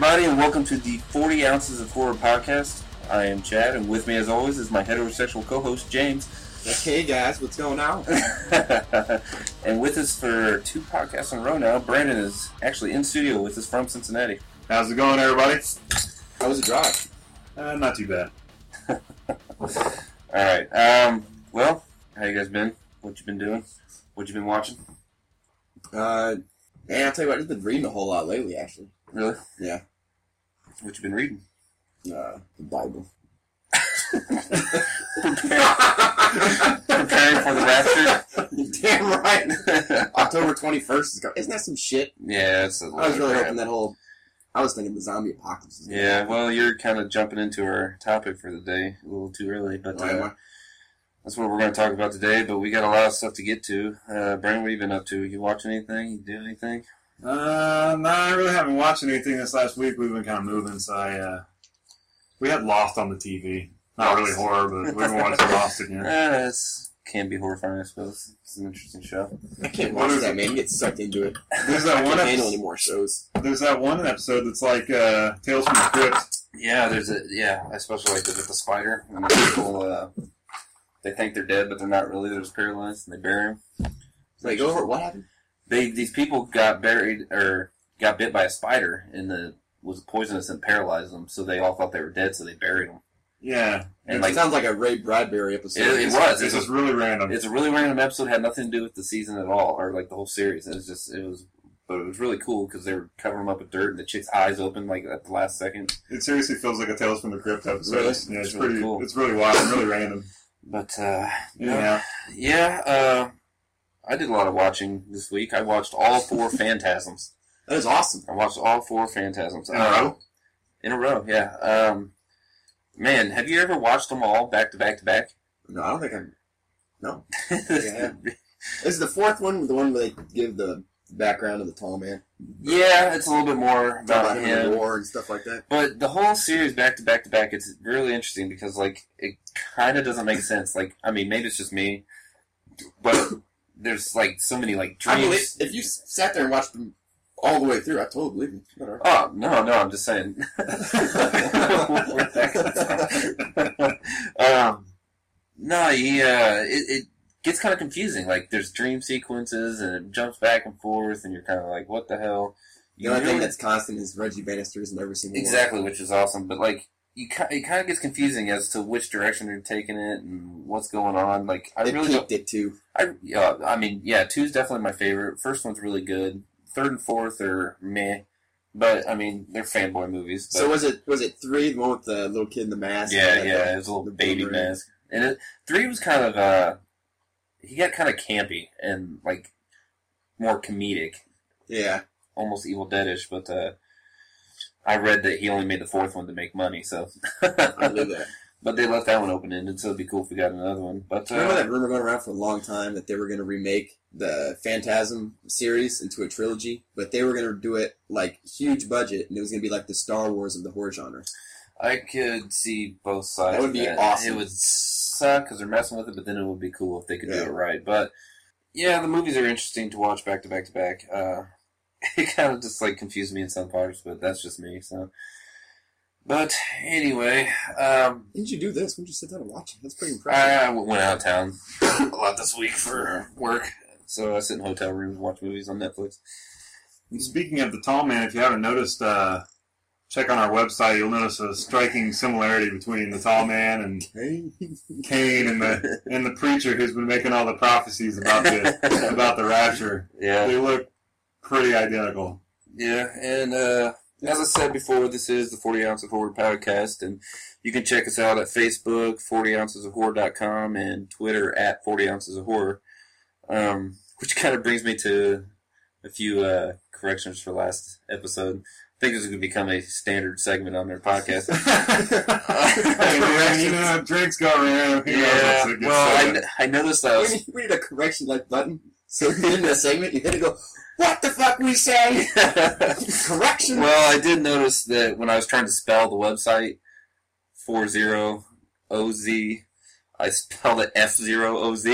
everybody, and welcome to the 40 Ounces of Horror podcast. I am Chad, and with me, as always, is my heterosexual co-host, James. Hey, guys, what's going on? And with us for 2 podcasts in a row now, Brandon is actually in studio with us from Cincinnati. How's it going, everybody? How was the drive? Not too bad. Alright, well, how you guys been? What you been doing? What you been watching? Man, I'll tell you what, I've just been reading a whole lot lately, actually. Really? Yeah. What you been reading? The Bible. Preparing for the rapture? Damn right. October 21st is going. Isn't that some shit? Yeah, it's a I was really crap. hoping that whole... I was thinking the zombie apocalypse. Yeah, well, you're kind of jumping into our topic for the day a little too early, but that's what we're going to talk about today, but we got a lot of stuff to get to. Brandon, what have you been up to? You watching anything? You doing anything? No, I really haven't watched anything this last week. We've been kind of moving, so we had Lost on the TV. Not really horror, but we've been watching Lost again. It can be horrifying, I suppose. It's an interesting show. I can't watch that, man. You get sucked into it. There's that I one can't handle any more shows. There's that one episode that's like Tales from the Crypt. Yeah, I especially like with the spider. And the people, they think they're dead, but they're not really. They're just paralyzed, and they bury them. Wait, go over it. What happened? These people got buried, or got bit by a spider, and was poisonous and paralyzed them, so they all thought they were dead, so they buried them. Yeah. And it sounds like a Ray Bradbury episode. It was. It's just really random. It's a really random episode. Had nothing to do with the season at all, or like the whole series. But it was really cool because they were covering them up with dirt, and the chick's eyes open like at the last second. It seriously feels like a Tales from the Crypt episode. Really? Yeah, it's really pretty cool. It's really wild and really random. But Yeah. I did a lot of watching this week. I watched all 4 Phantasms. That is awesome. I watched all 4 Phantasms In a row? In a row, yeah. Man, have you ever watched them all back to back to back? No, I don't think I'm... No. Yeah. This is the 4th one, the one where they give the background of the tall man. Yeah, it's a little bit more About about him in him. the war and stuff like that. But the whole series back to back to back, it's really interesting because, like, it kind of doesn't make sense. Like, I mean, maybe it's just me, but there's, like, so many, like, I believe, dreams. if you sat there and watched them all the way through, I totally believe you. Whatever. Oh, no, I'm just saying. Where'd that come from? It gets kind of confusing. Like, there's dream sequences, and it jumps back and forth, and you're kind of like, what the hell? The only thing that's constant is Reggie Bannister's in every single one. Exactly, which is awesome. But, like, it kind of gets confusing as to which direction they're taking it and what's going on. Like, I They really peaked it, too. 2's definitely my favorite. First one's really good. 3rd and 4th are meh. But, I mean, they're fanboy movies. But So was it 3, the one with the little kid in the mask? yeah, and it was a little the baby boomerang? mask. And 3 was kind of, he got kind of campy and, like, more comedic. Yeah. Almost Evil Dead-ish, but, I read that he only made the 4th one to make money, so. I believe that. But they left that one open-ended, so it'd be cool if we got another one. But Remember that rumor going around for a long time that they were going to remake the Phantasm series into a trilogy, but they were going to do it, like, huge budget, and it was going to be like the Star Wars of the horror genre. I could see both sides. That would be awesome. It would suck because they're messing with it, but then it would be cool if they could do it right. But yeah, the movies are interesting to watch back to back to back. It kind of just like confused me in some parts, but that's just me. So, but anyway, Didn't you do this? Why didn't you sit down and watch it? That's pretty impressive. I went out of town a lot this week for work, so I sit in hotel rooms and watch movies on Netflix. And speaking of the tall man, if you haven't noticed, check on our website. You'll notice a striking similarity between the tall man and Cain and the preacher who's been making all the prophecies about the rapture. Yeah, They look pretty identical. yeah, and as I said before, this is the 40 Ounce of Horror podcast, and you can check us out at Facebook, 40ouncesofhorror.com, and Twitter at 40 Ounces of Horror, which kind of brings me to a few corrections for last episode. I think this is going to become a standard segment on their podcast. Hey, man, you know how drinks go around. I noticed that I was... We need a correction like button. So in the segment, you hit it and go, what the fuck we say? Correction. Well, I did notice that when I was trying to spell the website, 40OZ, I spelled it F0OZ.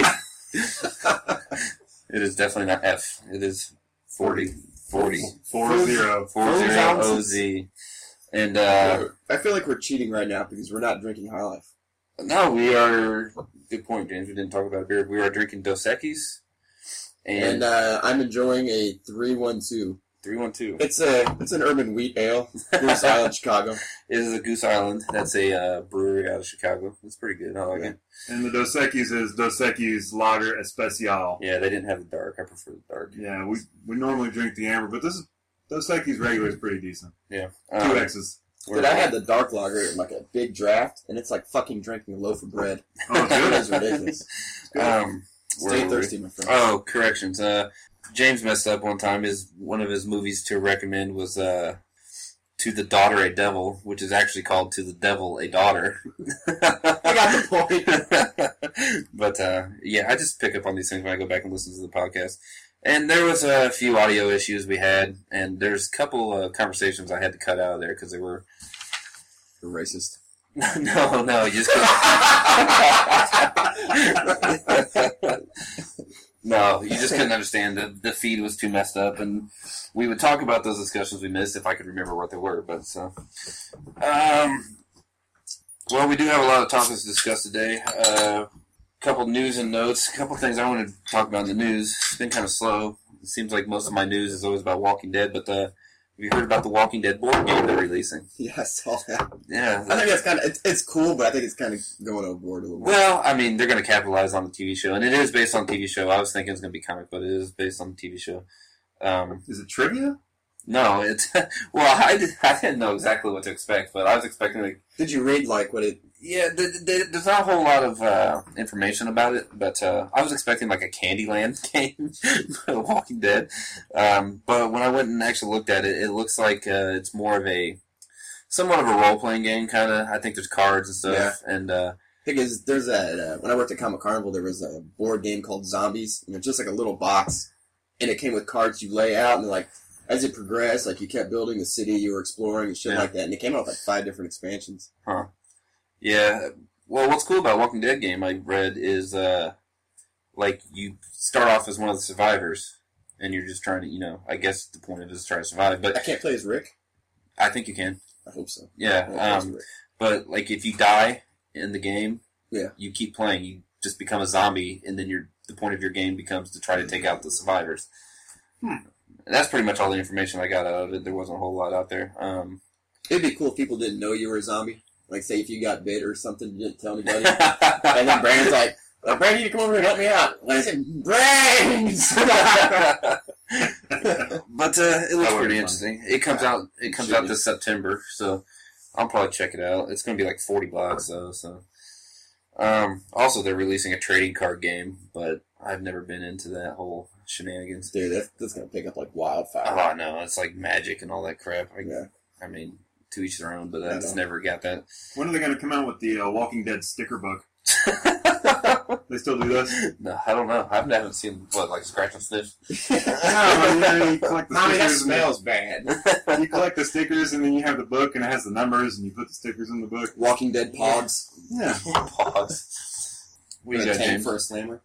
It is definitely not F. It is 40. 40. 40. 40OZ. And I feel like we're cheating right now because we're not drinking High Life. no, we are. Good point, James. We didn't talk about beer. We are drinking Dos Equis. And I'm enjoying a 312. 312. It's an urban wheat ale. Goose Island, Chicago. It is a Goose Island. That's a brewery out of Chicago. It's pretty good. I like it. And the Dos Equis is Dos Equis Lager Especial. Yeah, they didn't have the dark. I prefer the dark. Yeah, we normally drink the amber, but this is Dos Equis regular is pretty decent. Yeah. 2 X's. Dude, I had the dark lager in like a big draft, and it's like fucking drinking a loaf of bread. Oh, It good. is ridiculous. where Stay were we? thirsty, my friend. Oh, corrections. James messed up one time. One of his movies to recommend was To the Daughter a Devil, which is actually called To the Devil a Daughter. I got the point. But yeah, I just pick up on these things when I go back and listen to the podcast. And there was a few audio issues we had, and there's a couple of conversations I had to cut out of there because they were You're racist. no, you just no, you just couldn't understand. The feed was too messed up, and we would talk about those discussions we missed if I could remember what they were. But so, well, we do have a lot of topics to discuss today. Couple news and notes, a couple things I wanted to talk about in the news. It's been kind of slow. It seems like most of my news is always about Walking Dead, but have you heard about the Walking Dead board game they're releasing? Yeah, I saw that. Yeah. I think that's kind of it's cool, but I think it's kind of going overboard a little bit. Well, I mean, they're going to capitalize on the TV show, and it is based on the TV show. I was thinking it's going to be comic, but it is based on the TV show. Is it trivia? No, it's well, I didn't know exactly what to expect, but I was expecting like. Did you read like what it? Yeah, there's not a whole lot of information about it, but I was expecting like a Candyland game, Walking Dead. But when I went and actually looked at it, it looks like it's more of somewhat of a role-playing game, kind of. I think there's cards and stuff, and Thing is, there's when I worked at Comic Carnival, there was a board game called Zombies, and it's just like a little box, and it came with cards you lay out, and like as it progressed, like you kept building the city you were exploring and shit like that, and it came out with like 5 different expansions. Huh. Yeah. Well, what's cool about Walking Dead game I read is like you start off as one of the survivors, and you're just trying to, I guess the point of it is to try to survive. But I can't play as Rick. I think you can. I hope so. Yeah. But like if you die in the game, yeah, you keep playing. You just become a zombie, and then the point of your game becomes to try to take out the survivors. That's pretty much all the information I got out of it. There wasn't a whole lot out there. It'd be cool if people didn't know you were a zombie. Like, say if you got bit or something, you didn't tell anybody. And then Brandon's like, Brandon, you come over here and help me out. Like I said, brains! But it looks pretty interesting. It comes out this September, so I'll probably check it out. It's going to be like $40 though, so. Also, they're releasing a trading card game, but I've never been into that whole shenanigans. Dude, that's going to pick up like wildfire. Oh, I know. It's like Magic and all that crap. Yeah. I mean, to each their own, but I just never got that. When are they going to come out with the Walking Dead sticker book? They still do this? No, I don't know. I haven't seen, like Scratch and Sniff? No, you collect the Mommy, that stickers. smells bad. You collect the stickers, and then you have the book, and it has the numbers, and you put the stickers in the book. Walking Dead Pogs. Yeah. Pause. We got tank James. for a slammer.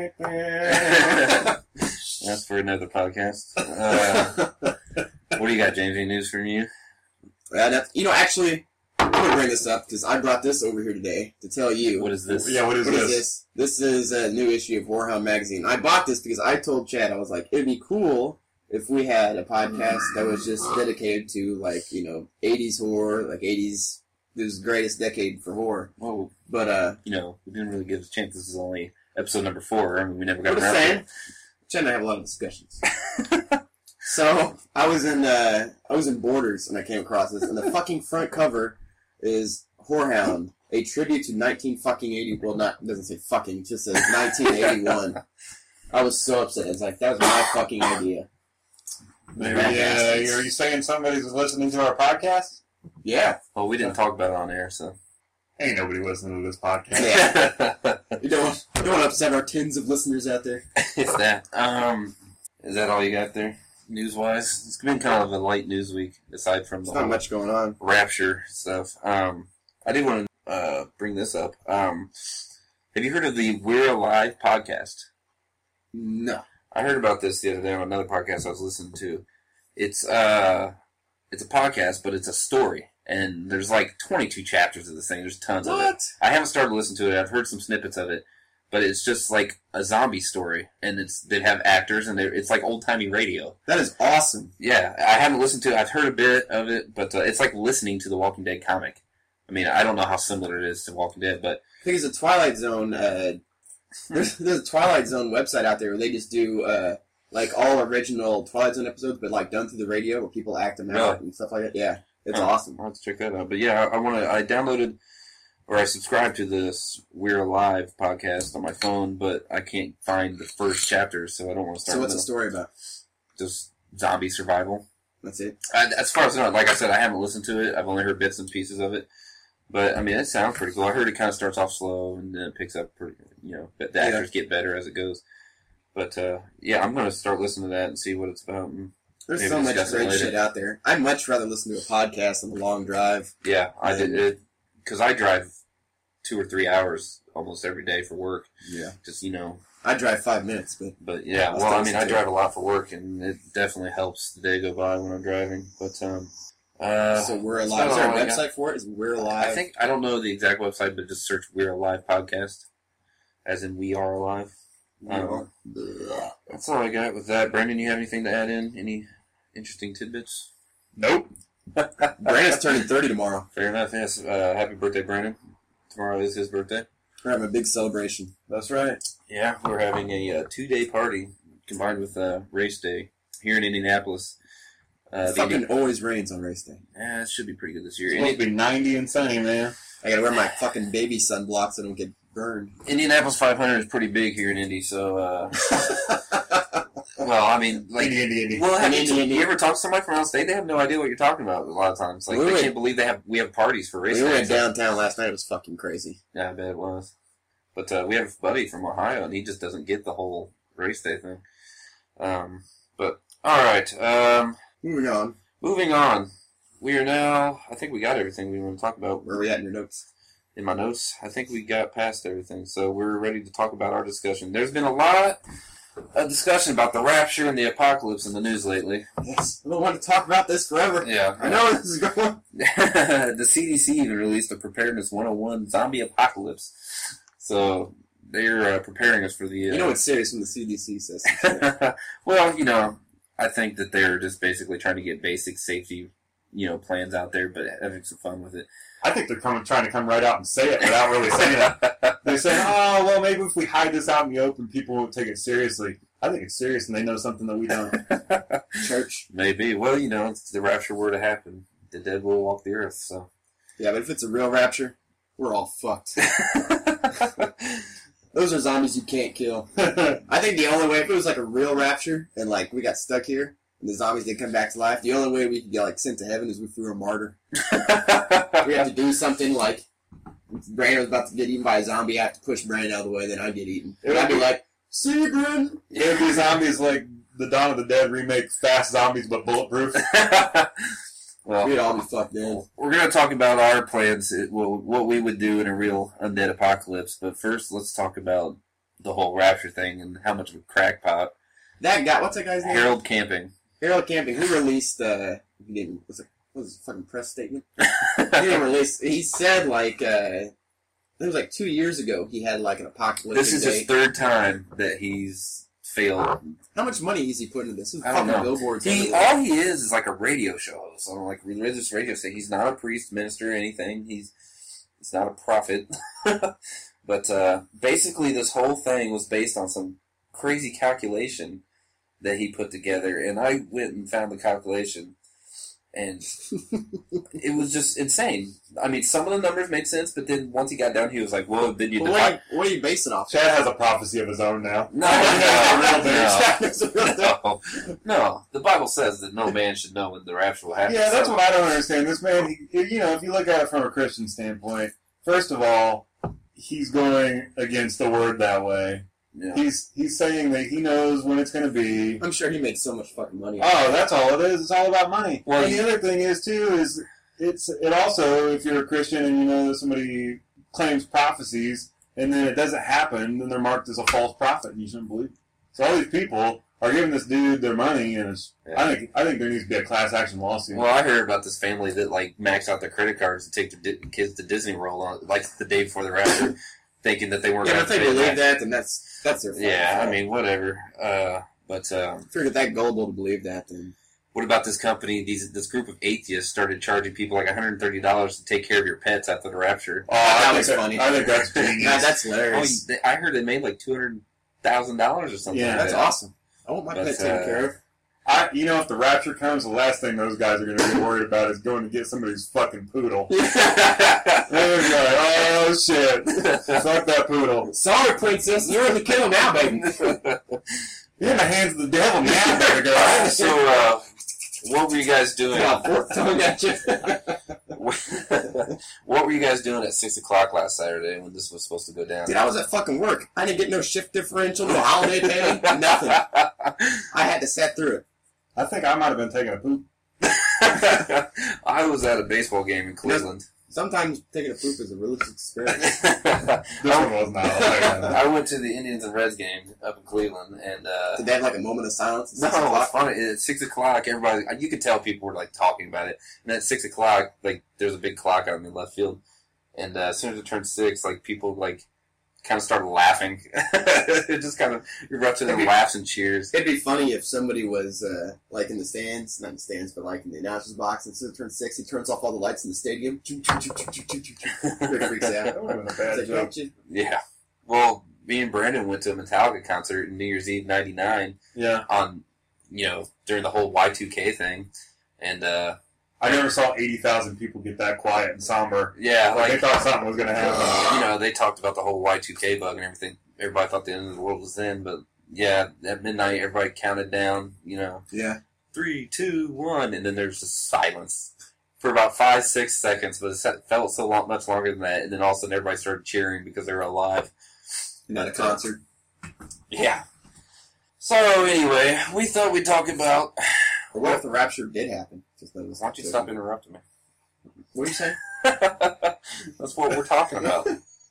That's for another podcast. What do you got, James? Any news from you? Actually, I'm going to bring this up because I brought this over here today to tell you. What is this? Yeah, what is this? this? This is a new issue of Warhound Magazine. I bought this because I told Chad, I was like, it'd be cool if we had a podcast that was just dedicated to, 80s horror, 80s, this greatest decade for horror. Whoa. But, we didn't really give us a chance. This is only episode number 4. I mean, we never got what around I'm to saying, Chad and I have a lot of discussions. So, I was in Borders, and I came across this, and the fucking front cover is Whorehound, a tribute to 1980. Well, it doesn't say fucking, it just says 1981. I was so upset. It's like, that was my fucking idea. Are you saying somebody's listening to our podcast? Yeah. Well, we didn't talk about it on air, so. Ain't nobody listening to this podcast. Yeah. You don't want to upset our tens of listeners out there. It's that. Is that all you got there, news-wise? It's been kind of a light news week, aside from the There's not much going on. Rapture stuff. I did want to bring this up. Have you heard of the We're Alive podcast? No. I heard about this the other day on another podcast I was listening to. It's it's a podcast, but it's a story. And there's like 22 chapters of this thing. There's tons of it. What? I haven't started listening to it. I've heard some snippets of it. But it's just like a zombie story. And they have actors, and it's like old-timey radio. That is awesome. Yeah, I haven't listened to it. I've heard a bit of it, but it's like listening to the Walking Dead comic. I mean, I don't know how similar it is to Walking Dead, but... I think it's a Twilight Zone... there's a Twilight Zone website out there where they just do... like all original Twilight Zone episodes, but like done through the radio where people act them out and stuff like that. Yeah, it's awesome. I'll have to check that out. But yeah, I downloaded or I subscribed to this We're Alive podcast on my phone, but I can't find the first chapter, so I don't want to start. So what's the story about? Just zombie survival. That's it. As far as I know, like I said, I haven't listened to it. I've only heard bits and pieces of it. But I mean, it sounds pretty cool. I heard it kind of starts off slow and then it picks up pretty. The actors get better as it goes. But, yeah, I'm going to start listening to that and see what it's about. There's so much great shit out there. I'd much rather listen to a podcast than a long drive. Yeah, I did it. Because I drive 2 or 3 hours almost every day for work. Yeah. Just, I drive 5 minutes, But, yeah, well, I mean, I drive a lot for work, and it definitely helps the day go by when I'm driving. But, so We're Alive. Is there a website for it? Is We're Alive? I don't know the exact website, but just search We're Alive podcast. As in, we are alive. That's all I got with that. Brandon, you have anything to add in? Any interesting tidbits? Nope. Brandon's turning 30 tomorrow. Fair enough, yes. Happy birthday, Brandon. Tomorrow is his birthday. We're having a big celebration. That's right. Yeah, we're having a 2-day party combined with race day here in Indianapolis. It fucking always rains on race day. Yeah, it should be pretty good this year. It's supposed to be 90 and sunny, man. I gotta wear my fucking baby sunblock so I don't get burned. Indianapolis 500 is pretty big here in Indy, so, well, I mean, like, Indy. Well, you ever talk to somebody from out of state? They have no idea what you're talking about a lot of times. Like, they can't believe we have parties for race day. We went day. downtown last night. It was fucking crazy. Yeah, I bet it was. But we have a buddy from Ohio, and he just doesn't get the whole race day thing. But, alright, Moving on. We are now, I think we got everything we want to talk about. Where are we at in your notes? In my notes, I think we got past everything, so we're ready to talk about our discussion. There's been a lot of discussion about the rapture and the apocalypse in the news lately. Yes, I've been wanting to talk about this forever. Yeah. I know where this is going. The CDC even released a Preparedness 101 zombie apocalypse. So they're preparing us for the... You know it's serious when the CDC says Well, I think that they're just basically trying to get basic safety, plans out there, but having some fun with it. I think they're trying to come right out and say it without really saying it. They say, oh, well, maybe if we hide this out in the open, people won't take it seriously. I think it's serious, and they know something that we don't. Church. Maybe. Well, if the rapture were to happen, the dead will walk the earth, so. Yeah, but if it's a real rapture, we're all fucked. Those are zombies you can't kill. I think the only way, if it was like a real rapture, and like we got stuck here, and the zombies did come back to life, the only way we could get like sent to heaven is if we were a martyr. We have to do something like, if Brandon was about to get eaten by a zombie, I have to push Brandon out of the way, then I'd get eaten. And I'd be like, see, Brandon? It would be zombies like the Dawn of the Dead remake, Fast Zombies but bulletproof. Well, we'd all be fucked in. We're going to talk about our plans, what we would do in a real undead apocalypse, but first let's talk about the whole rapture thing and how much of a crackpot. That guy, what's that guy's name? Harold Camping. Harold Camping, who released, what was his fucking press statement? He said, like, it was like 2 years ago, he had, like, an apocalyptic This is his third time that he's failed. How much money is he putting into this? I don't know. Billboards. All he is like a radio show host on like religious radio station. He's not a priest, minister, or anything. He's not a prophet. But basically, this whole thing was based on some crazy calculation that he put together, and I went and found the calculation, and it was just insane. I mean, some of the numbers made sense, but then once he got down, he was like, "Well, then you divide." What are you basing it off? Chad has a prophecy of his own now. No. The Bible says that no man should know when the rapture will happen. Yeah, that's what I don't understand. This man, if you look at it from a Christian standpoint, first of all, he's going against the word that way. Yeah. He's saying that he knows when it's going to be. I'm sure he makes so much fucking money. Oh, that's all it is. It's all about money. Well, and the other thing is too is it also, if you're a Christian and you know that somebody claims prophecies and then it doesn't happen, then they're marked as a false prophet and you shouldn't believe it. So all these people are giving this dude their money, and Yeah. I think there needs to be a class action lawsuit. Well, I heard about this family that like max out their credit cards to take their kids to Disney World on like the day before the rapture, thinking that they weren't. Yeah, gonna but if they pay believe back. that, then that's their fault. Yeah, I mean, whatever. But If you're that gullible to believe that, then what about this company? This group of atheists started charging people like $130 to take care of your pets after the rapture. Oh, that I was think funny. I think that's genius. yeah, that's Oh, hilarious. I heard they made like $200,000 or something. Yeah, like That's that. awesome. I want my But, pet taken care of. If the rapture comes, the last thing those guys are going to be worried about is going to get somebody's fucking poodle. They're gonna be like, oh shit, fuck that poodle. Sorry, princess, you're in the kennel now, baby. You're in the hands of the devil now, baby girl. So, what were you guys doing? Yeah, fork tongue at you. What were you guys doing at 6 o'clock last Saturday when this was supposed to go down? Dude, I was at fucking work. I didn't get no shift differential, no holiday pay, nothing. I had to sit through it. I think I might have been taking a poop. I was at a baseball game in Cleveland. Sometimes taking a poop is a religious experience. This one was not. I went to the Indians and Reds game up in Cleveland, and Did they have like a moment of silence? no, At 6 it was o'clock? funny. At 6 o'clock, everybody, you could tell people were like talking about it. And at 6 o'clock, like there's a big clock out in the left field, and as soon as it turned 6, like people like kind of started laughing. It just kind of erupted in laughs and cheers. It'd be funny if somebody was like in the stands, not in the stands, but like in the announcer's box, and instead of turn 6, he turns off all the lights in the stadium. Rick freaks out. That would have been a bad He's like, joke. "Don't you?" Yeah. Well, me and Brandon went to a Metallica concert in New Year's Eve '99 Yeah. on, during the whole Y2K thing, and I never saw 80,000 people get that quiet and somber. yeah, They like thought something was going to happen. they talked about the whole Y2K bug and everything. Everybody thought the end of the world was then, but yeah, at midnight everybody counted down. Yeah. 3, 2, 1, and then there's just silence for about 5-6 seconds, but it felt much longer than that, and then all of a sudden everybody started cheering because they were alive. Not a concert. Yeah. So anyway, we thought we'd talk about. Or what if the rapture did happen? Just that was Why don't you stop interrupting me? What do you say? That's what we're talking about.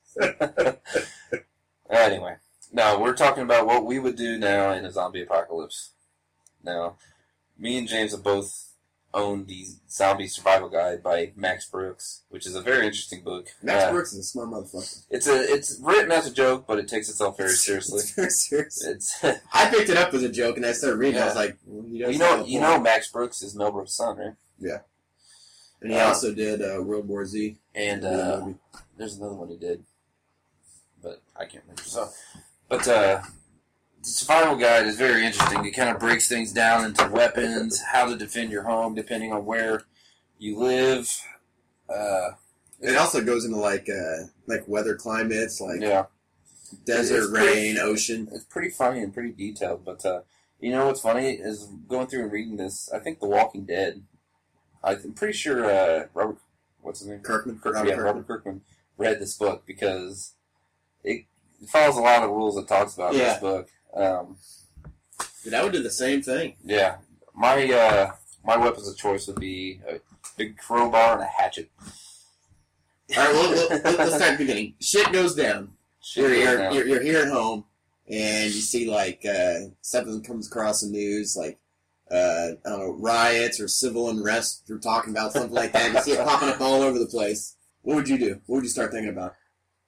Anyway, no, we're talking about what we would do now in a zombie apocalypse. Now, me and James have both owned the Zombie Survival Guide by Max Brooks, which is a very interesting book. Max Brooks is a smart motherfucker. It's written as a joke, but it takes itself very seriously. It's very serious. It's I picked it up as a joke, and I started reading. I was Yeah. like, well, he does you have a know point. Max Brooks is Mel Brooks' son, right? And he also did World War Z. And The movie. there's another one he did, but I can't remember. The survival guide is very interesting. It kind of breaks things down into weapons, how to defend your home depending on where you live. It also goes into like weather climates, like Yeah, desert, It's pretty- rain, ocean. it's pretty funny and pretty detailed. But you know what's funny is going through and reading this. I think The Walking Dead. I'm pretty sure Robert, what's his name? Kirkman. Robert Kirkman read this book because it follows a lot of the rules it talks about in Yeah. this book. Dude, I would do the same thing. Yeah, my weapons of choice would be a big crowbar and a hatchet. All right, well, let's start at the beginning. Shit goes down. You're here at home, and you see like something comes across the news, like I don't know, riots or civil unrest. You're talking about something like that. You see it popping up all over the place. What would you do? What would you start thinking about?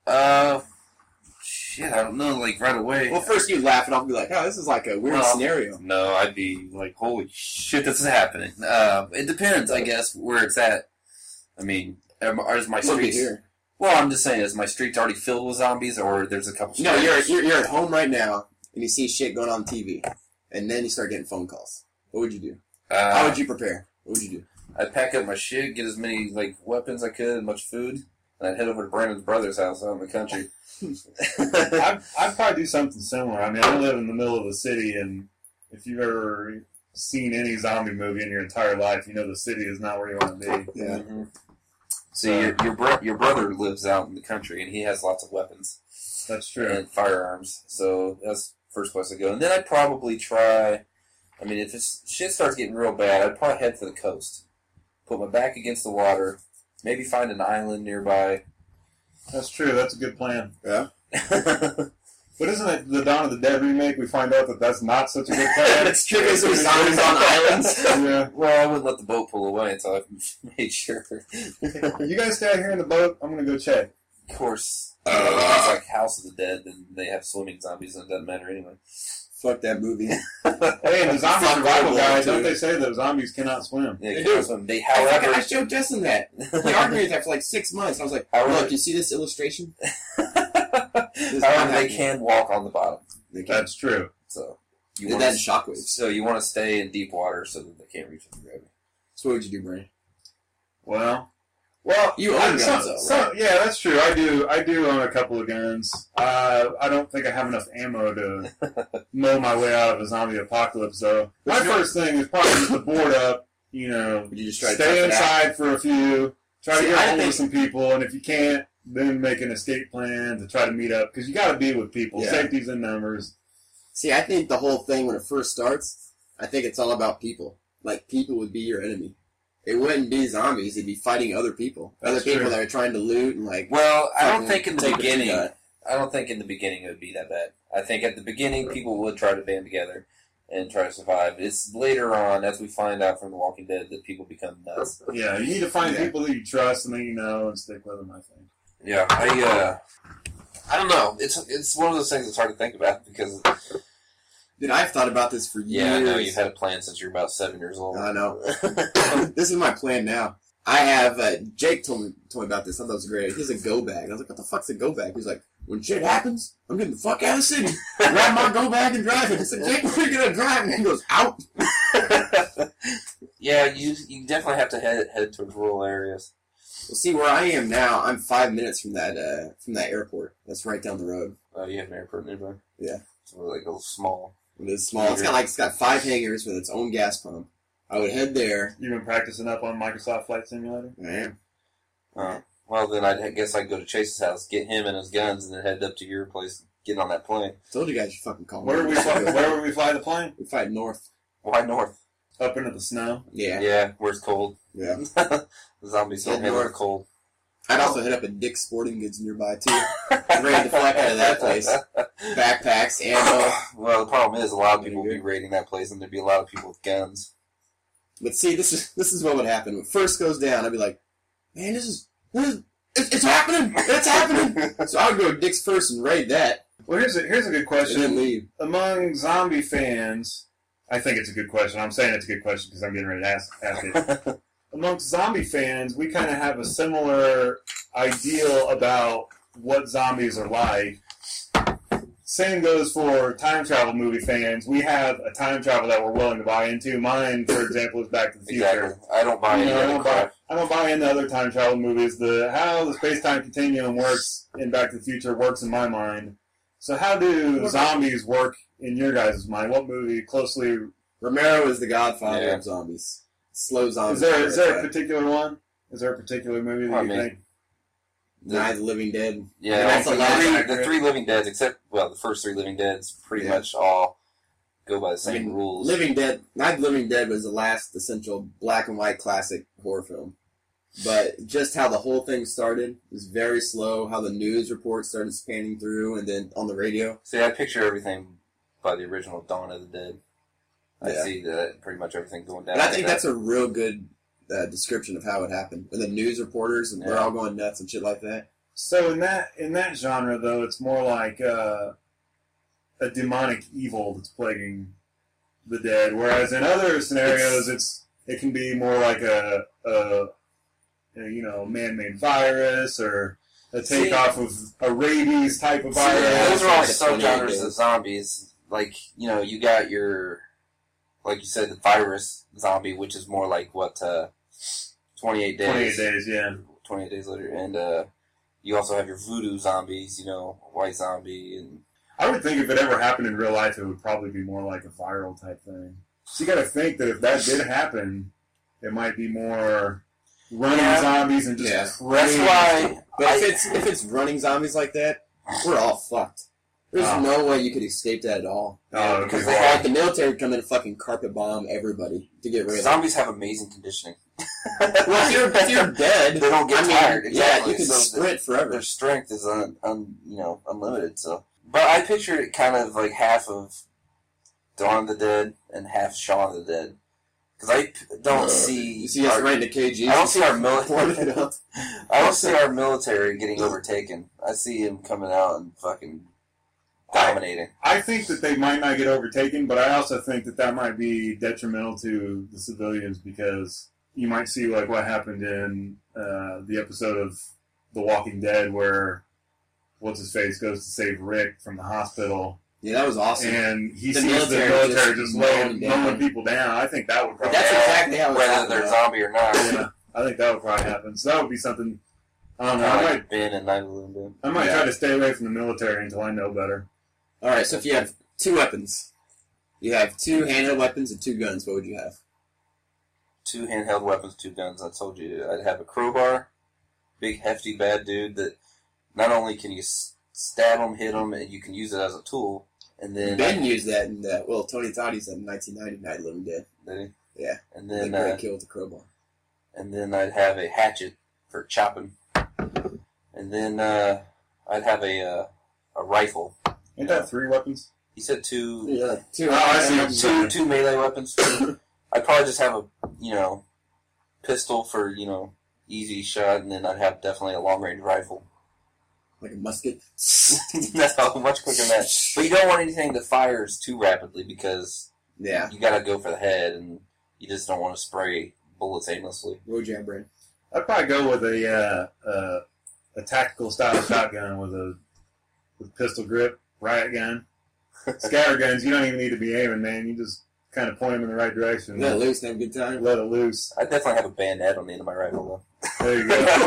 Shit, I don't know, like right away. Well, first you laugh it off and be like, "Oh, this is like a weird Well, scenario." No, I'd be like, holy shit, this is happening. It depends, I guess, where it's at. I mean, is my Look at streets... here. Well, I'm just saying, is my streets already filled with zombies, or there's a couple... No, stragglers? you're at home right now, and you see shit going on TV, and then you start getting phone calls. What would you do? How would you prepare? What would you do? I'd pack up my shit, get as many like weapons I could, and much food, and I'd head over to Brandon's brother's house out in the country. I'd probably do something similar. I mean, I live in the middle of the city, and if you've ever seen any zombie movie in your entire life, you know the city is not where you want to be. Yeah. Mm-hmm. See, your brother lives out in the country, and he has lots of weapons That's true. and firearms. So that's the first place I go. And then I'd probably try. I mean, if this shit starts getting real bad, I'd probably head for the coast, put my back against the water, maybe find an island nearby. That's true. That's a good plan. Yeah. But isn't it the Dawn of the Dead remake? We find out that that's not such a good plan. It's true because there's zombies on islands. Yeah. Well, I wouldn't let the boat pull away until I made sure. You guys stay out here in the boat. I'm gonna go check. Of course, it's like House of the Dead, and they have swimming zombies, and it doesn't matter anyway. Fuck that movie. Hey, in the zombie Fuck survival that guide, too. don't they say that zombies cannot swim? Yeah, They they do. swim. They, I however, showed Justin that. He argued with that for like 6 months. I was like, look, you see this illustration? however, they can walk on the bottom. They can. That's true. So Did want that in Shockwaves. So you want to stay in deep water so that they can't reach the gravity. So what would you do, Brandon? Well, You own guns, though, right? yeah, that's true. I do own a couple of guns. I don't think I have enough ammo to mow my way out of a zombie apocalypse, though. But My you know- first thing is probably just to board up, you know, Would you just try to stay tough it out? inside for a few, try to See, get I hold of think- some people, and if you can't, then make an escape plan to try to meet up, because you got to be with people. Yeah. Safety's in numbers. See, I think the whole thing when it first starts, I think it's all about people. Like, people would be your enemy. It wouldn't be zombies. It'd be fighting other people. That's Other people true. that are trying to loot and, like... Well, I don't fucking think in the take what you beginning. got. I don't think in the beginning it would be that bad. I think at the beginning people would try to band together and try to survive. It's later on, as we find out from The Walking Dead, that people become nuts. Yeah, you need to find Yeah. people that you trust and that you know and stick with them, I think. Yeah, I don't know. It's one of those things that's hard to think about because Dude, I've thought about this for years. I know you've had a plan since you're about 7 years old. I know. This is my plan now. I have, Jake told me about this. I thought that was great. He has a go bag. I was like, what the fuck's a go bag? He's like, when shit happens, I'm getting the fuck out of the city. Grab my go bag and drive it. I said, Jake, where are you going to drive? And he goes, out. Yeah, you definitely have to head towards rural areas. Well, see, where I am now, I'm 5 minutes from that airport. That's right down the road. You have an airport nearby. Yeah. It's like a small. It is small. It's got 5 hangars with its own gas pump. I would head there. You've been practicing up on Microsoft Flight Simulator? I am. Well, then I guess I'd go to Chase's house, get him and his guns, and then head up to your place, get on that plane. Told you guys you fucking call me. Where would we fly the plane? We fight north. Why north? Up into the snow? Yeah. Yeah, where it's cold. Yeah. The zombies don't Head handle the north. cold. I'd also hit up a Dick's Sporting Goods nearby, too. Ready to fly out of that place. Backpacks, ammo. Well, the problem is a lot of people would be raiding that place, and there'd be a lot of people with guns. But see, this is what would happen. When it first goes down, I'd be like, man, it's happening! It's happening! So I would go to Dick's first and raid that. Well, here's a good And then question. leave. Among zombie fans, I think it's a good question. I'm saying it's a good question because I'm getting ready to ask it. Amongst zombie fans, we kind of have a similar ideal about what zombies are like. Same goes for time travel movie fans. We have a time travel that we're willing to buy into. Mine, for example, is Back to the Future. Exactly. I don't buy any other crap. I don't buy into other time travel movies. How the space-time continuum works in Back to the Future works in my mind. So how do zombies work in your guys' mind? What movie closely... Romero is the godfather Yeah. of zombies. Slow zombies. Is there a particular one? Is there a particular movie that you think? Night of the Living Dead. Yeah, That's the the last the 3 Living Deads, the first 3 Living Deads pretty much all go by the same rules. Living Dead. Night of the Living Dead was the last essential black and white classic horror film. But just how the whole thing started was very slow. How the news reports started spanning through, and then on the radio. See, I picture everything by the original Dawn of the Dead. I Yeah. see that pretty much everything going down. And I like think that. that's a real good description of how it happened. And the news reporters, and they're all going nuts and shit like that. So in that genre, though, it's more like a demonic evil that's plaguing the dead. Whereas in other scenarios, it can be more like a man-made virus or a takeoff of a rabies type of virus. Those are all Like a 28 subgenres days. of zombies. Like, you got your, like you said, the virus zombie, which is more like 28 days. 28 days, yeah. 28 days later. And you also have your voodoo zombies, white zombie. And I would think if it ever happened in real life, it would probably be more like a viral type thing. So you got to think that if that did happen, it might be more running zombies and just Yeah. crazy. that's why. But if it's running zombies like that, we're all fucked. There's no way you could escape that at all. Oh, because okay. they Like have, the military would come in and fucking carpet bomb everybody to get rid of them. zombies have amazing conditioning. Well, if you're dead, They don't get tired. Yeah, Exactly. you can So sprint forever. Their strength is unlimited. So But I picture it kind of like half of Dawn of the Dead and half Shaun of the Dead. Because I don't see... You see us right in the KG. I don't see our military... I don't see our military getting overtaken. I see him coming out and fucking dominating. I think that they might not get overtaken, but I also think that might be detrimental to the civilians because you might see like what happened in the episode of The Walking Dead where what's-his-face goes to save Rick from the hospital. Yeah, that was awesome. And he sees the military just mowing people down. I think that would probably happen. That's exactly how it whether they're zombie or not. Yeah, I think that would probably happen. So that would be something... I don't know. I might try to stay away from the military until I know better. Alright, so if you have 2 weapons, you have 2 handheld weapons and 2 guns, what would you have? 2 handheld weapons, 2 guns. I told you I'd have a crowbar, big hefty bad dude that not only can you stab him, hit him, and you can use it as a tool, and then... Ben used that in, Tony Todd used that in 1990 Night of the Living Dead. Did he? Yeah. And then... Great kill with the crowbar. And then I'd have a hatchet for chopping. And then I'd have a rifle. Ain't that 3 weapons? He said 2... Yeah, 2. Oh, I see. Two melee weapons. I'd probably just have a, pistol for, easy shot, and then I'd have definitely a long-range rifle. Like a musket? No, much quicker than that. But you don't want anything that fires too rapidly because you gotta go for the head, and you just don't want to spray bullets aimlessly. What would you have, Brad? I'd probably go with a tactical style shotgun with pistol grip, riot gun. Scatter guns, you don't even need to be aiming, man. You just kind of point them in the right direction. Let it loose and have a good time. Let it loose. I definitely have a bayonet on the end of my rifle, though. There you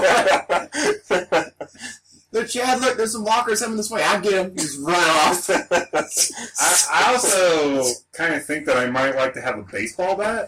go. Look, Chad, look, there's some walkers coming this way. I'll get them. Just run off. I also kind of think that I might like to have a baseball bat.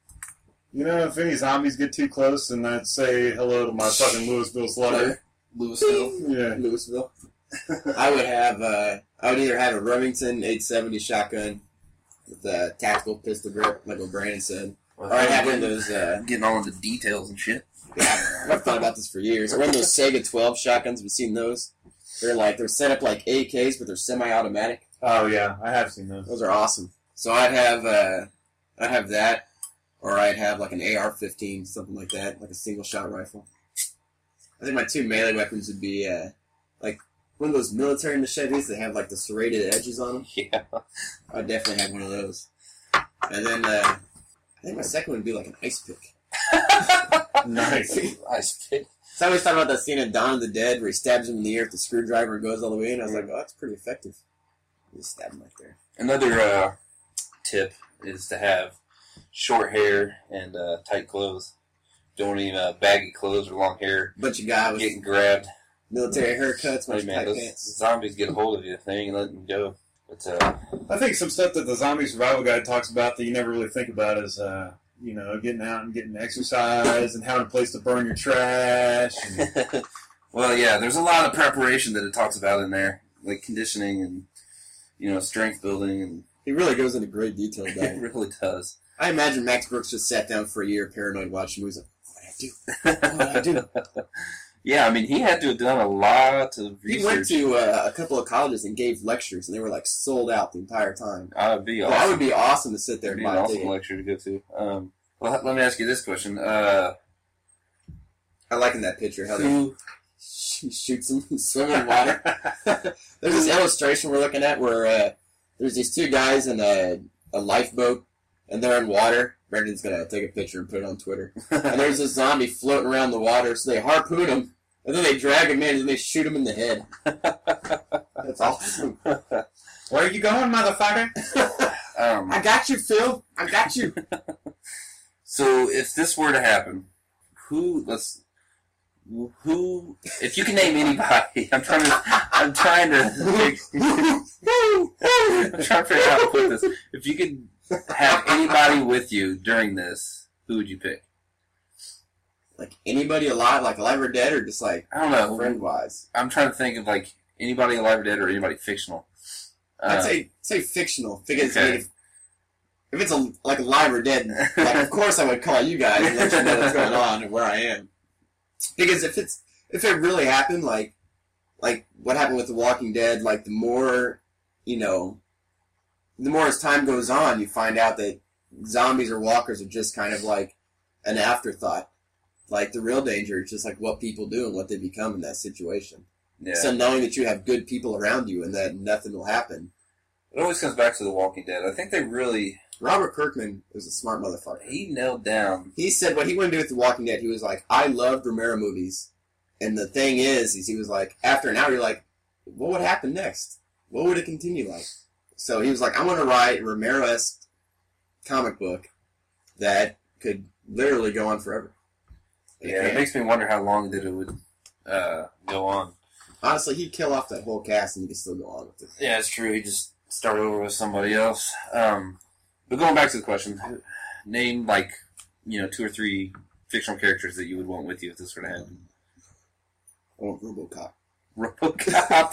If any zombies get too close, and I'd say hello to my fucking Louisville Slugger. Louisville? Yeah. Louisville. I would either have a Remington 870 shotgun with a tactical pistol grip, like what Brandon said. Or I'd have one of those... getting all into details and shit. Yeah, I've thought about this for years. Or one of those Sega 12 shotguns. Have you seen those? They're set up like AKs, but they're semi-automatic. Oh, yeah. I have seen those. Those are awesome. So I'd have that, or I'd have like an AR-15, something like that, like a single-shot rifle. I think my 2 melee weapons would be, like, one of those military machetes that have, like, the serrated edges on them. Yeah. I'd definitely have one of those. And then, I think my second one would be like an ice pick. Nice. Ice pick. So I always thought about that scene in Dawn of the Dead where he stabs him in the ear with the screwdriver and goes all the way in. I was like, oh, that's pretty effective. Just stab him right there. Another tip is to have short hair and tight clothes. Don't need baggy clothes or long hair. Bunch of guys getting grabbed. Military haircuts, bunch of tight those pants. Zombies get a hold of you. They ain't letting them go. But, I think some stuff that the Zombie Survival Guide talks about that you never really think about is, getting out and getting exercise and having a place to burn your trash. And... Well, yeah, there's a lot of preparation that it talks about in there, like conditioning and, strength building. And he really goes into great detail about it. It really does. I imagine Max Brooks just sat down for a year paranoid watching movies like, what do I do? Yeah, I mean, he had to have done a lot of research. He went to a couple of colleges and gave lectures, and they were, like, sold out the entire time. That would be awesome. That would be awesome to sit there and buy a awesome lecture to go to. Well, let me ask you this question. I like in that picture how they shoots them swim in water. There's this illustration we're looking at where there's these 2 guys in a lifeboat, and they're in water. Brandon's going to take a picture and put it on Twitter. And there's this zombie floating around the water, so they harpoon him, and then they drag him in, and they shoot him in the head. That's awesome. Where are you going, motherfucker? I got you, Phil. I got you. So, if this were to happen, if you can name anybody, I'm trying to figure out how to put this. If you could have anybody with you during this, who would you pick? Like anybody alive, like alive or dead, or just like, I don't know, friend-wise? I'm trying to think of like anybody alive or dead or anybody fictional. I'd say fictional, because if it's like alive or dead, like of course I would call you guys and let you know what's going on and where I am. Because if it really happened, like like what happened with The Walking Dead, like the more, the more as time goes on, you find out that zombies or walkers are just kind of like an afterthought. Like the real danger is just like what people do and what they become in that situation. Yeah. So knowing that you have good people around you and that nothing will happen. It always comes back to The Walking Dead. I think they really... Robert Kirkman was a smart motherfucker. He nailed down... He said what he wanted to do with The Walking Dead, he was like, I loved Romero movies. And the thing is he was like, after an hour, you're like, what would happen next? What would it continue like? So he was like, I want to write a Romero-esque comic book that could literally go on forever. Yeah, it makes me wonder how long that it would go on. Honestly, he'd kill off that whole cast and he could still go on with it. Yeah, it's true. He just start over with somebody else. But going back to the question, name, 2 or 3 fictional characters that you would want with you if this were to happen. I want RoboCop. RoboCop?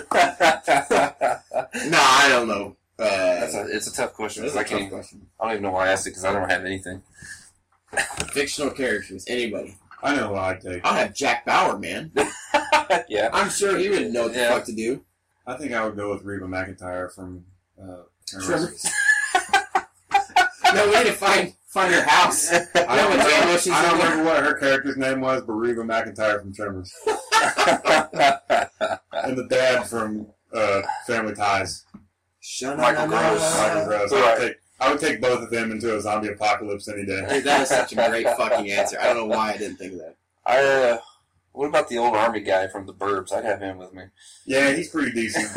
No, I don't know. It's a tough question. It's a I tough question. don't even know why I asked it, because I don't have anything. Fictional characters, anybody. I know who I'd take. I'll have Jack Bauer, man. Yeah. I'm sure he would know what the fuck to do. I think I would go with Reba McEntire from Tremors. No way to find her house. I don't remember what her character's name was, but Reba McEntire from Tremors. And the dad from Family Ties. Michael Gross. Michael Gross. I would take both of them into a zombie apocalypse any day. Dude, that is such a great fucking answer. I don't know why I didn't think of that. What about the old army guy from The Burbs? I'd have him with me. Yeah, he's pretty decent.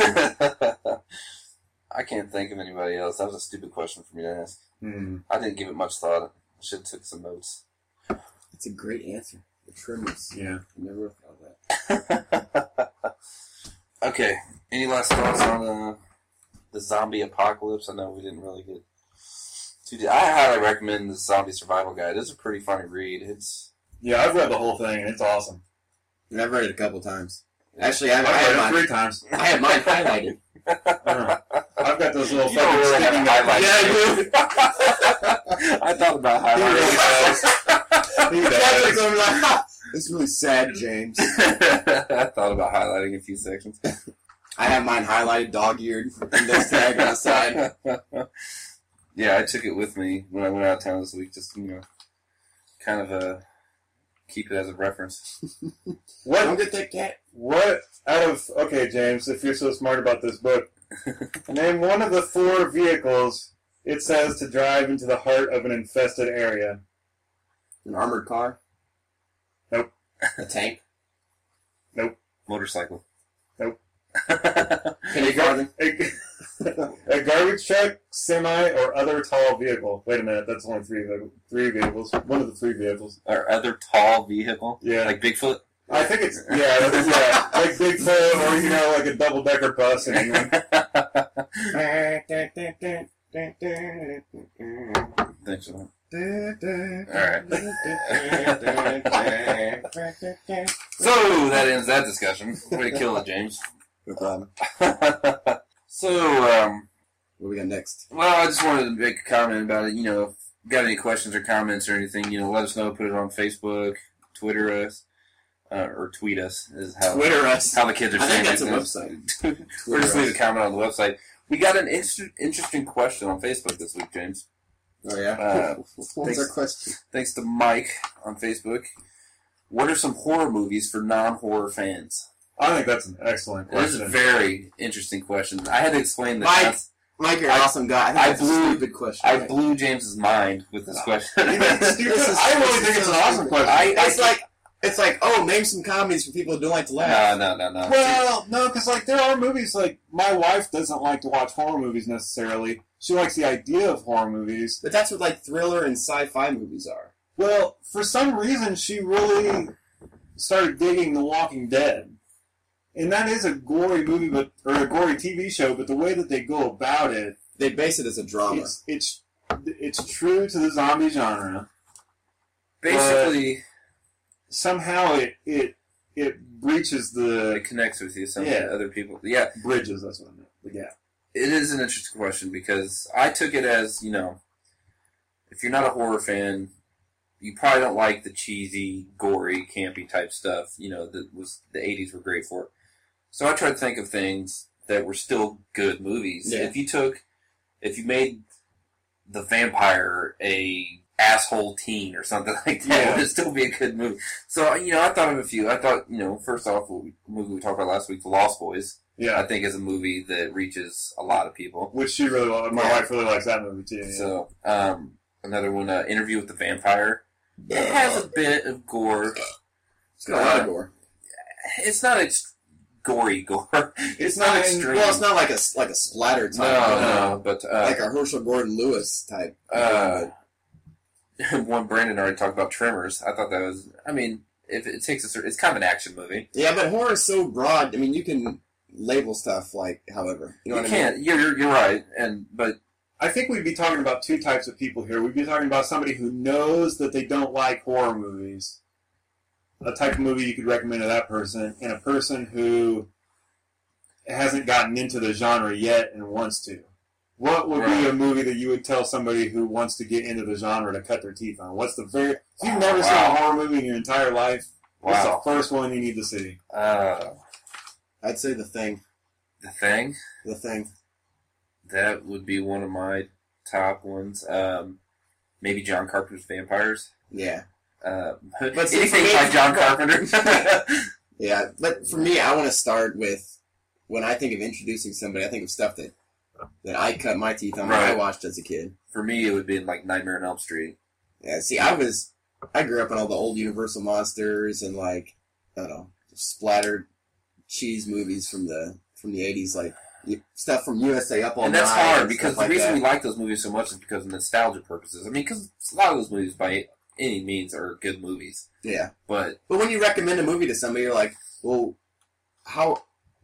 I can't think of anybody else. That was a stupid question for me to ask. Hmm. I didn't give it much thought. I should have took some notes. That's a great answer. The Tremors. Yeah. I never thought of that. Okay. Any last thoughts on the zombie apocalypse? I know we didn't really get too deep. I highly recommend the Zombie Survival Guide. It's a pretty funny read. Yeah, I've read the whole thing, and it's awesome. And I've read it a couple times. Actually, I've read it 3 times. I have mine highlighted. I've got those little You don't really have sticky highlights. Yeah, I do. I thought about highlighting. He does. I'm like, it's really sad, James. I thought about highlighting a few sections. I have mine highlighted, dog-eared, index tag on the side. Yeah, I took it with me when I went out of town this week, just, kind of keep it as a reference. Don't get that cat. What out of... Okay, James, if you're so smart about this book, name one of the 4 vehicles it says to drive into the heart of an infested area. An armored car? Nope. A tank? Nope. Motorcycle. Nope. Kindergarten? A garbage truck, semi, or other tall vehicle. Wait a minute, that's only 3 vehicles. One of the 3 vehicles. Or other tall vehicle? Yeah. Like Bigfoot? I think it's, like Bigfoot or, like a double-decker bus in England. Thanks for that. Alright. So, that ends that discussion. Way to kill it, James. No problem. So, What we got next? well, I just wanted to make a comment about it. If you got any questions or comments or anything, let us know. Put it on Facebook, Twitter us, or tweet us. Is how Twitter us. How the kids are I saying think that's a these website. things. Or just leave a comment on the website. We got an interesting question on Facebook this week, James. Oh, yeah? What's our thanks, question? thanks to Mike on Facebook. What are some horror movies for non-horror fans? I think that's an excellent This is question. a very interesting question. I had to explain this. Mike, you're an awesome guy. I think that's a stupid question. I blew James's mind with this question. I really think it's an awesome question. It's like, oh, name some comedies for people who don't like to laugh. No. Well, no, because there are movies my wife doesn't like to watch horror movies necessarily. She likes the idea of horror movies. But that's what thriller and sci-fi movies are. Well, for some reason, she really started digging The Walking Dead, and that is a gory movie, or a gory TV show. But the way that they go about it, They base it as a drama. it's true to the zombie genre. Basically, Somehow it breaches the it connects with you. Some Yeah. other people. Yeah, bridges. That's what I meant. The gap. it is an interesting question because I took it as, if you're not a horror fan, you probably don't like the cheesy, gory, campy type stuff, that was the 80s were great for. So I tried to think of things that were still good movies. Yeah. If you made the vampire a asshole teen or something like that, would it still be a good movie? So, I thought of a few. I thought, first off, the movie we talked about last week, The Lost Boys, I think is a movie that reaches a lot of people. Which she really loves. My wife really likes that movie, too. Yeah. So, another one, Interview with the Vampire. It has a bit of gore. It's got a lot of gore. It's not gory gore. It's not extreme. Well, it's not like a splatter type. No, but like a Herschel Gordon Lewis type. One Brandon already talked about Tremors. I thought that was. I mean, if it takes it's kind of an action movie. Yeah, but horror is so broad. I mean, you can label stuff like however. You know what I mean? You're right, but I think we'd be talking about two types of people here. We'd be talking about somebody who knows that they don't like horror movies, a type of movie you could recommend to that person, and a person who hasn't gotten into the genre yet and wants to. What would be a movie that you would tell somebody who wants to get into the genre to cut their teeth on? What's the very... If you've never seen a horror movie in your entire life, what's the first one you need to see? I'd say The Thing. The Thing? The Thing. That would be one of my top ones. Maybe John Carpenter's Vampires. Yeah. But anything by John Carpenter. Yeah, but for me, I want to start with, when I think of introducing somebody, I think of stuff that I cut my teeth on when I watched as a kid. For me, it would be like Nightmare on Elm Street. Yeah, see, I grew up on all the old Universal monsters and I don't know, splattered cheese movies from the 80s, like stuff from USA Up All Night. And that's hard because the reason we like those movies so much is because of nostalgia purposes. I mean, because a lot of those movies by any means are good movies. Yeah. But when you recommend a movie to somebody, you're like, well, how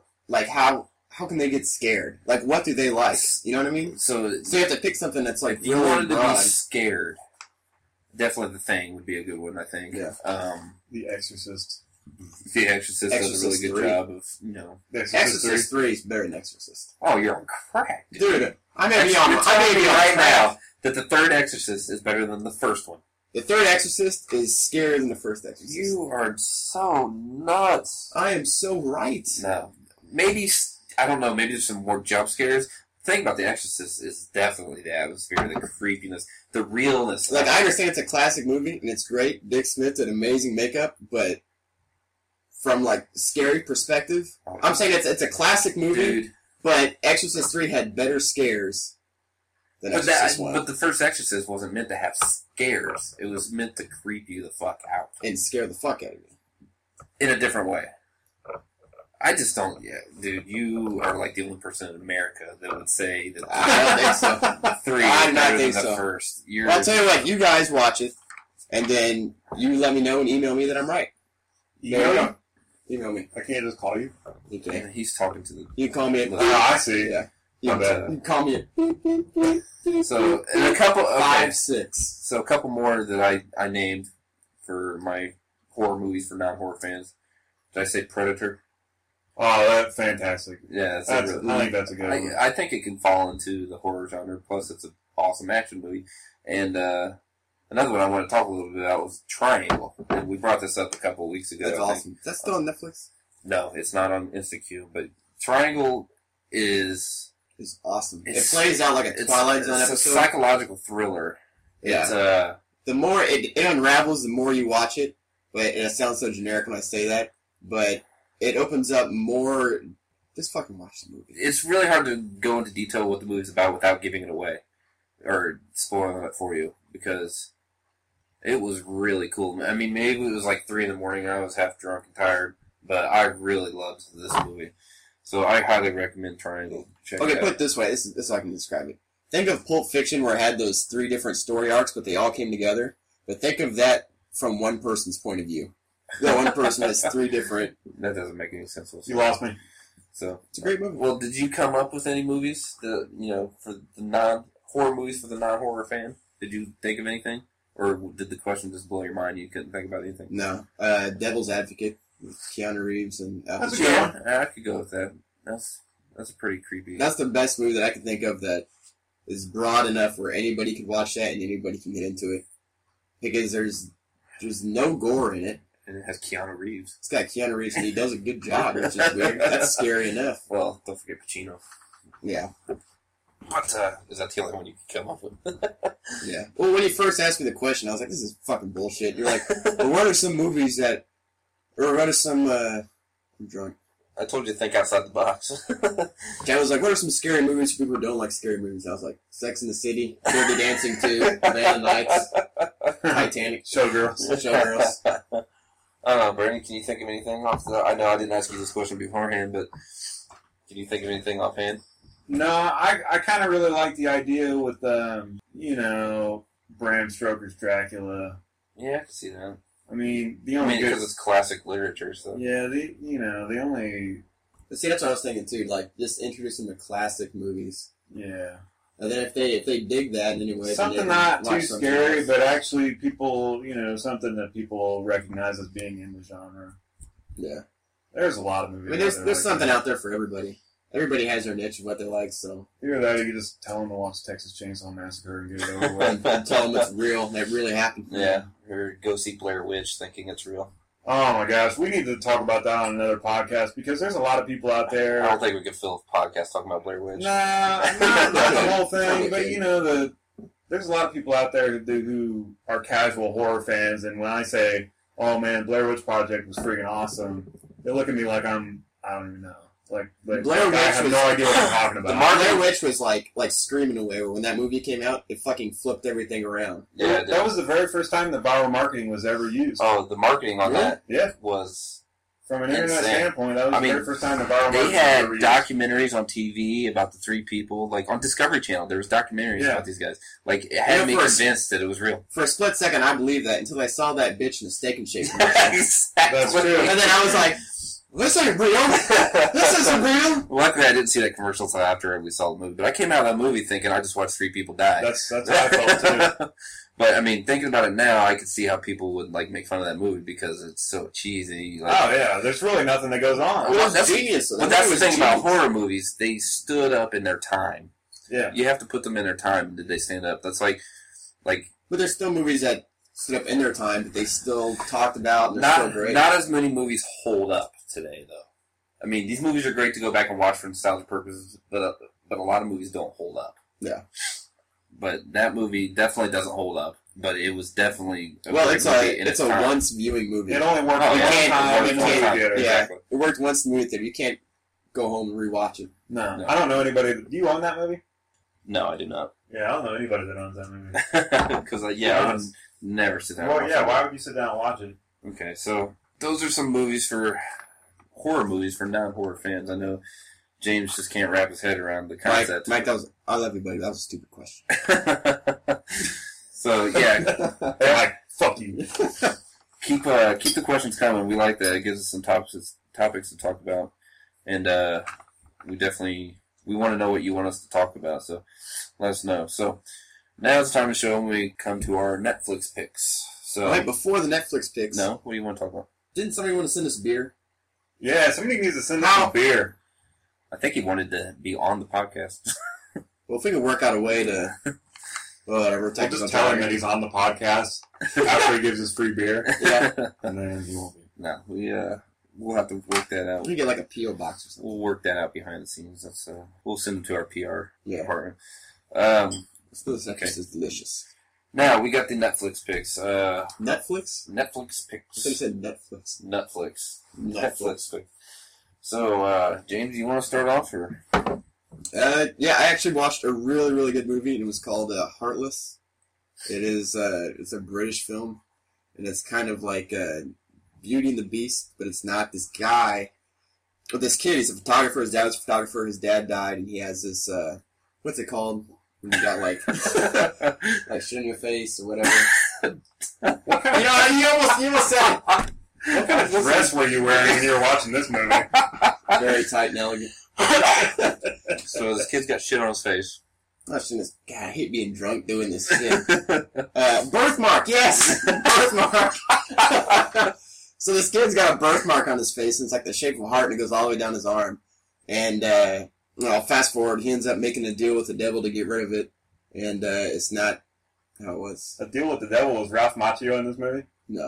can they get scared? Like, what do they like? You know what I mean? So you have to pick something that's like if you wanted to be scared, definitely The Thing would be a good one, I think. Yeah. The Exorcist. The Exorcist does a really good job of, Exorcist 3 is better than Exorcist. Oh, you're on crack. Dude, I may be on right now that the third Exorcist is better than the first one. The third Exorcist is scarier than the first Exorcist. You are so nuts. I am so right. No. Maybe, I don't know, maybe there's some more jump scares. The thing about The Exorcist is definitely the atmosphere, the creepiness, the realness. Like, I understand it's a classic movie, and it's great. Dick Smith did amazing makeup, but from, scary perspective, I'm saying it's a classic movie, dude, but Exorcist 3 had better scares than Exorcist 1. But the first Exorcist wasn't meant to have scares. It was meant to creep you the fuck out. And scare the fuck out of you. In a different way. I just don't, dude, you are like the only person in America that would say that I don't think so. The 3 I is do not better think than the so. first. Well, I'll tell you what, you guys watch it, and then you let me know and email me that I'm right. Email me. I can't just call you? You can. And he's talking to the... You can call me at... I see. Yeah. My bad. You can call me at... So, and a couple... Okay. 5, 6. So, a couple more that I named for my horror movies for non-horror fans. Did I say Predator? Oh, that's fantastic. Yeah, I think that's a good one. I think it can fall into the horror genre. Plus, it's an awesome action movie. And another one I want to talk a little bit about was Triangle. And we brought this up a couple of weeks ago. That's awesome. Is that still on Netflix? No, it's not on InstaQ. But Triangle is awesome. It plays out like a Twilight Zone episode. It's a psychological thriller. Yeah. The more it unravels, the more you watch it. But it sounds so generic when I say that. But it opens up more. Just fucking watch the movie. It's really hard to go into detail what the movie's about without giving it away or spoiling it for you because it was really cool. I mean, maybe it was like 3 a.m. and I was half drunk and tired, but I really loved this movie. So I highly recommend Triangle. Okay, put it this way. This is how I can describe it. Think of Pulp Fiction where it had those 3 different story arcs, but they all came together. But think of that from one person's point of view. That one person has 3 different... That doesn't make any sense. You lost me. So it's a great movie. Well, did you come up with any movies that, for the non-horror movies for the non-horror fan? Did you think of anything? Or did the question just blow your mind? You couldn't think about anything? No. Devil's Advocate with Keanu Reeves and Al Pacino. That's a good one. I could go with that. That's a pretty creepy. That's the best movie that I can think of that is broad enough where anybody could watch that and anybody can get into it. Because there's no gore in it. And And it has Keanu Reeves. It's got Keanu Reeves, and he does a good job, which is weird. That's scary enough. Well, don't forget Pacino. Yeah. But is that the only one you can come up with? Yeah. Well, when you first asked me the question, I was like, this is fucking bullshit. You're like, well, what are some movies that... Or what are some... I'm drunk. I told you to think outside the box. Jan was like, what are some scary movies for people who don't like scary movies? I was like, Sex and the City, Dirty Dancing 2, Van Nights, Titanic, Showgirls. I don't know, Bernie, can you think of anything off the... I know I didn't ask you this question beforehand, but can you think of anything offhand? No, I kind of really like the idea with, you know, Bram Stoker's Dracula. Yeah, I can see that. I mean, the only because it's classic literature, so... Yeah, the only... But see, that's what I was thinking, too. Like, just introduce them to classic movies. Yeah. And then if they dig that in any way... Something not too scary, else. But actually people, you know, something that people recognize as being in the genre. Yeah. There's a lot of movies. I mean, there's something out there for everybody. Everybody has their niche of what they like, so... Either that, or you just tell them to watch Texas Chainsaw Massacre and get it over with. And tell them it's real, and it really happened. Yeah, or go see Blair Witch thinking it's real. Oh my gosh, we need to talk about that on another podcast, because there's a lot of people out there... I don't think we could fill a podcast talking about Blair Witch. Nah, not the whole thing, but you know, there's a lot of people out there who are casual horror fans, and when I say, oh man, Blair Witch Project was freaking awesome, they look at me like I don't even know. Like Blair Witch I have no idea what I'm talking about. Blair Witch was like screaming away. When that movie came out, it fucking flipped everything around. Yeah, that was the very first time that viral marketing was ever used. Oh, the marketing on that was from an internet standpoint. That was the very first time that viral marketing was ever used. They had documentaries on TV about the three people, like on Discovery Channel. There was documentaries about these guys. Like it had me convinced that it was real. For a split second, I believed that until I saw that bitch in the Steak and Shake. Exactly. That's true. And then I was like. This ain't real. This isn't real. Luckily, I didn't see that commercial until after we saw the movie. But I came out of that movie thinking I just watched three people die. That's how I felt too. But I mean, thinking about it now, I could see how people would like make fun of that movie because it's so cheesy. Like, oh yeah, there's really nothing that goes on. Well, that's genius. But that's the thing about horror movies; they stood up in their time. Yeah, you have to put them in their time. Did they stand up? That's like. But there's still movies that stood up in their time that they still talked about. And they're still great. Not as many movies hold up today, though. I mean, these movies are great to go back and watch for nostalgia purposes, but a lot of movies don't hold up. Yeah. But that movie definitely doesn't hold up. But it was definitely it's a once viewing movie. It only worked one time in the movie theater. Exactly. It worked once in the movie theater. You can't go home and rewatch it. No. I don't know anybody. Do you own that movie? No, I do not. Yeah, I don't know anybody that owns that movie. Because I would never sit down. Well, yeah. Why would you sit down and watch it? Okay, so those are some movies for. Horror movies for non-horror fans. I know James just can't wrap his head around the concept. Mike, I love you, buddy. That was a stupid question. So yeah, they're like, fuck you. Keep the questions coming. We like that. It gives us some topics to talk about, and we want to know what you want us to talk about. So let us know. So now it's time to show when we come to our Netflix picks. So wait, before the Netflix picks. No, what do you want to talk about? Didn't somebody want to send us beer? Yeah, somebody needs to send us some beer. I think he wanted to be on the podcast. Well, if we can work out a way to... whatever. We'll just tell him that he's on the podcast after he gives us free beer. Yeah. And then he won't be. No, we'll have to work that out. We can get like a P.O. box or something. We'll work that out behind the scenes. That's we'll send them to our PR department. This is delicious. Now, we got the Netflix picks. Netflix? Netflix picks. I thought you said Netflix. Netflix picks. So, James, you want to start off? Or? Yeah, I actually watched a really, really good movie, and it was called Heartless. It is it's a British film, and it's kind of like Beauty and the Beast, but it's not. This guy, or this kid, he's a photographer. His dad was a photographer. His dad died, and he has this, what's it called? When you got like shit in your face or whatever. What kind of, you almost said it. What kind of dress were you wearing when you were watching this movie? Very tight and elegant. So this kid's got shit on his face. God, I hate being drunk doing this shit. Birthmark, yes! Birthmark! So this kid's got a birthmark on his face, and it's like the shape of a heart, and it goes all the way down his arm. And, fast forward, he ends up making a deal with the devil to get rid of it, and it's not how it was. A deal with the devil was Ralph Macchio in this movie? No.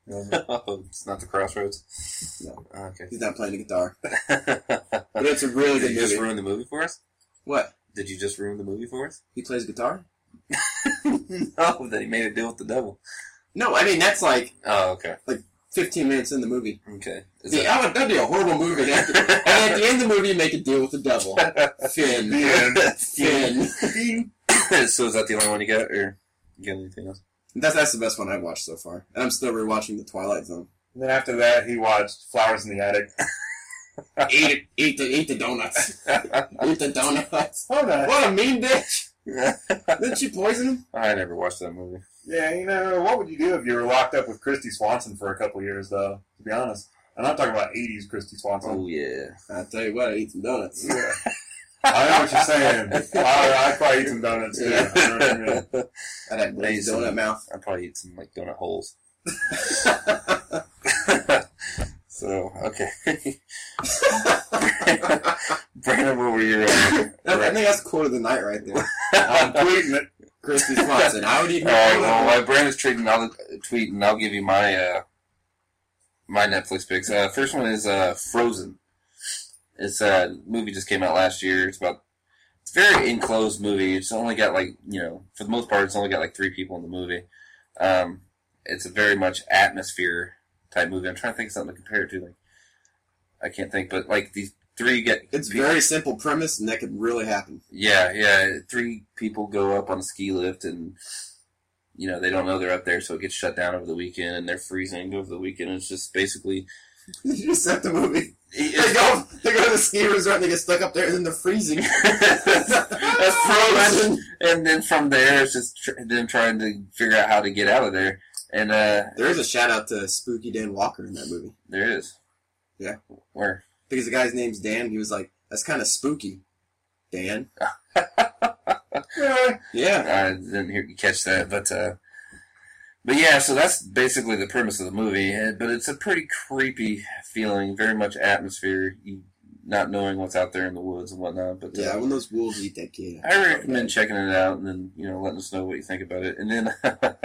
Oh, it's not the Crossroads? No. Okay. He's not playing the guitar. But it's a really good Did you just movie. ruin the movie for us? What? Did you just ruin the movie for us? He plays guitar? No, that he made a deal with the devil. No, I mean, that's like Oh, okay. 15 minutes in the movie. Okay. Is See, that'd be a horrible movie. And at the end of the movie, you make a deal with the devil. Finn. Finn. So is that the only one you got, or you got anything else? That's the best one I've watched so far. And I'm still rewatching The Twilight Zone. And then after that, he watched Flowers in the Attic. Eat the donuts. Eat the donuts. Oh, no. What a mean bitch. Didn't she poison him? I never watched that movie. Yeah, you know, what would you do if you were locked up with Christy Swanson for a couple of years, though, to be honest? I'm not talking about 80s Christy Swanson. Oh, yeah. I'll tell you what, I eat some donuts. Yeah. I know what you're saying. I'd probably eat some donuts, too. Yeah. I know what you mean. I'd have glazed donut mouth. I'd probably eat some, like, donut holes. So, okay. Brandon, what were your... I think that's the quote of the night right there. I'm tweeting it. Christy Swanson. I would eat her Alright, donut well, mouth. while Brandon's tweeting, I'll give you my my Netflix picks. First one is Frozen. It's a movie just came out last year. It's a very enclosed movie. It's only got for the most part, it's only got 3 people in the movie. It's a very much atmosphere type movie. I'm trying to think of something to compare it to. I can't think, but these 3 get... It's very simple premise, and that could really happen. Yeah. 3 people go up on a ski lift, and they don't know they're up there, so it gets shut down over the weekend, and they're freezing over the weekend. It's just basically... You just set the movie. They go to the ski resort, and they get stuck up there, and then they're freezing. That's frozen. And then from there, it's just them trying to figure out how to get out of there. And there is a shout out to Spooky Dan Walker in that movie. there is. Yeah. Where? Because the guy's name's Dan, he was like, that's kind of spooky, Dan. Yeah. I didn't hear you catch that, but yeah. So that's basically the premise of the movie. But it's a pretty creepy feeling, very much atmosphere. You not knowing what's out there in the woods and whatnot. But Yeah, when those wolves eat that kid. I recommend checking it out and then letting us know what you think about it. And then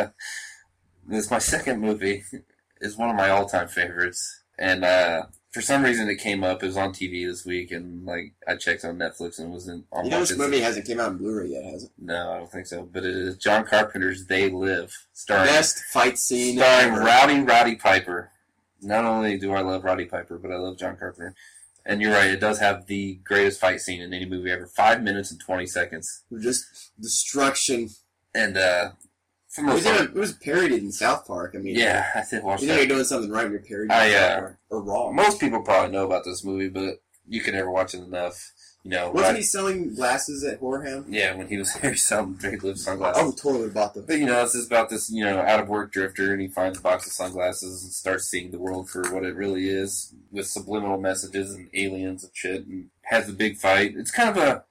this my second movie is one of my all-time favorites, and for some reason it came up. It was on TV this week, and I checked on Netflix and it was on. This movie hasn't came out on Blu-ray yet, has it? No, I don't think so. But it is John Carpenter's They Live, starring Best fight scene starring ever. Roddy Piper. Not only do I love Roddy Piper, but I love John Carpenter. And you're right, it does have the greatest fight scene in any movie ever. 5 minutes and 20 seconds. Just destruction. And for most part, It was parodied in South Park. I mean, yeah, I did watch you know that. you're doing something right when you're parodying South Park. Or wrong. Most people probably know about this movie, but you can never watch it enough. Wasn't he selling glasses at Whorehound? Yeah, when he was there selling They Live sunglasses. Oh, totally bought them. But, this is about this, out of work drifter, and he finds a box of sunglasses and starts seeing the world for what it really is, with subliminal messages and aliens and shit, and has a big fight. It's kind of a...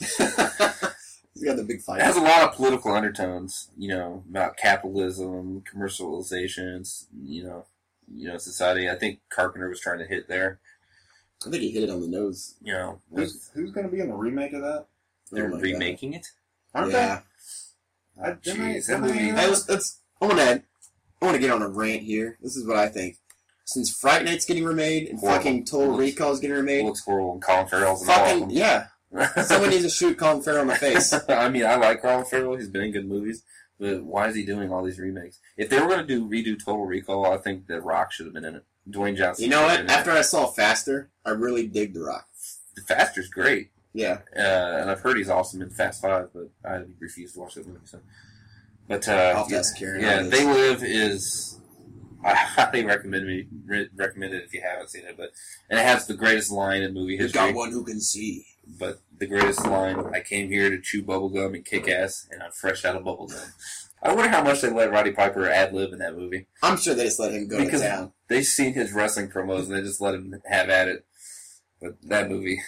He's got the big fight. It has a lot of political undertones, about capitalism, commercializations, society. I think Carpenter was trying to hit there. I think he hit it on the nose. Who's going to be in the remake of that? They're Oh my remaking it? Aren't Yeah. they? Jeez, that movie- Hey, I want to get on a rant here. This is what I think. Since Fright Night's getting remade and Horrible. fucking Total Recall is getting It remade, looks horrible, and Colin Farrell's in all of fucking them. yeah. Someone needs to shoot Colin Farrell in the face. I mean, I like Colin Farrell. He's been in good movies. But why is he doing all these remakes? If they were going to redo Total Recall, I think The Rock should have been in it. Dwayne Johnson. You know should what? have been in After I saw Faster, I really dig The Rock. it. Faster's great. Yeah. And I've heard he's awesome in Fast 5, but I refuse to watch that movie. So. But, I'll have to ask Karen yeah, on this. They Live is... I highly recommend it if you haven't seen it. And it has the greatest line in movie We've history. got one who can see. But the greatest line, I came here to chew bubblegum and kick ass, and I'm fresh out of bubblegum. I wonder how much they let Roddy Piper ad-lib in that movie. I'm sure they just let him go Because to town. they've seen his wrestling promos, and they just let him have at it. But that movie...